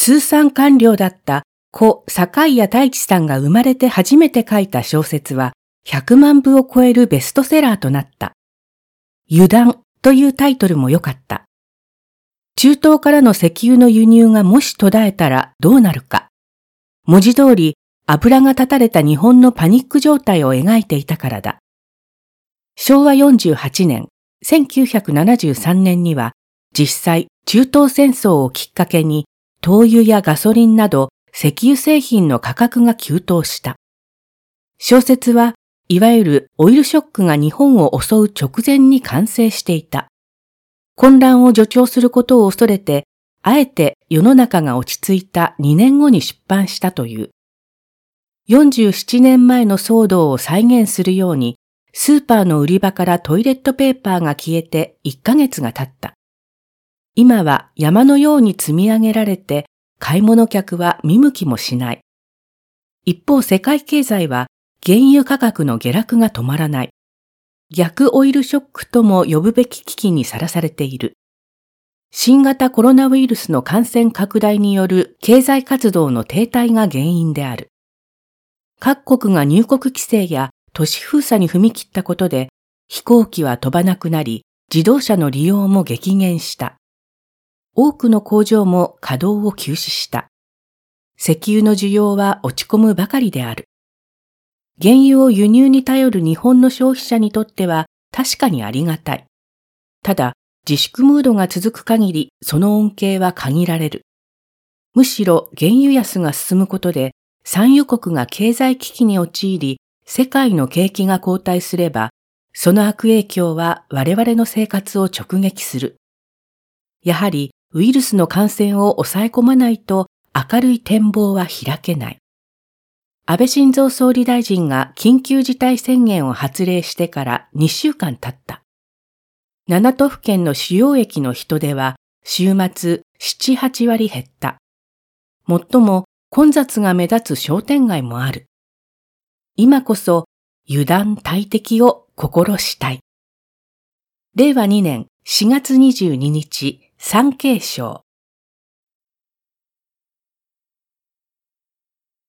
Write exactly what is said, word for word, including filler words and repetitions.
通産官僚だった故坂井谷太一さんが生まれて初めて書いた小説はひゃくまんぶを超えるベストセラーとなった。油断というタイトルも良かった。中東からの石油の輸入がもし途絶えたらどうなるか。文字通り油が断たれた日本のパニック状態を描いていたからだ。しょうわよんじゅうはちねん、せんきゅうひゃくななじゅうさんねんには実際中東戦争をきっかけに灯油やガソリンなど石油製品の価格が急騰した。小説はいわゆるオイルショックが日本を襲う直前に完成していた。混乱を助長することを恐れて、あえて世の中が落ち着いたにねんごに出版したという。よんじゅうななねんまえの騒動を再現するように、スーパーの売り場からトイレットペーパーが消えていっかげつが経った。今は山のように積み上げられて、買い物客は見向きもしない。一方世界経済は原油価格の下落が止まらない。逆オイルショックとも呼ぶべき危機にさらされている。新型コロナウイルスの感染拡大による経済活動の停滞が原因である。各国が入国規制や都市封鎖に踏み切ったことで、飛行機は飛ばなくなり、自動車の利用も激減した。多くの工場も稼働を休止した。石油の需要は落ち込むばかりである。原油を輸入に頼る日本の消費者にとっては確かにありがたい。ただ、自粛ムードが続く限りその恩恵は限られる。むしろ原油安が進むことで産油国が経済危機に陥り、世界の景気が後退すれば、その悪影響は我々の生活を直撃する。やはりウイルスの感染を抑え込まないと明るい展望は開けない。安倍晋三総理大臣が緊急事態宣言を発令してからにしゅうかん経った。なな都府県の主要駅の人出は週末なな、はちわり減った。もっとも混雑が目立つ商店街もある。今こそ油断大敵を心したい。れいわにねんしがつにじゅうににち、産経省。